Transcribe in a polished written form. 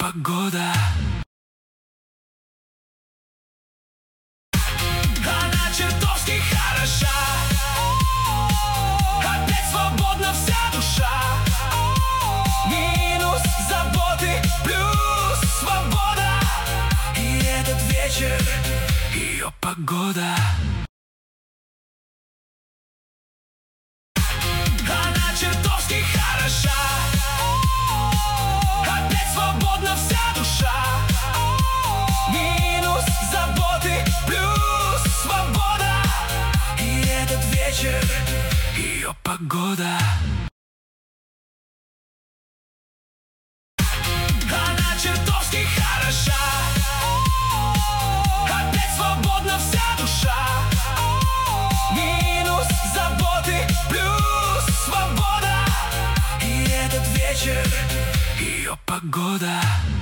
погода. Она чертовски хороша. Опять свободна вся душа. Минус заботы, плюс свобода. И этот вечер ее погода. Она чертовски хороша. Опять свободна вся душа. Минус заботы, плюс свобода. И этот вечер ее погода. Она чертовски хороша. Опять свободна вся душа. Минус заботы, плюс свобода. И этот вечер ее погода.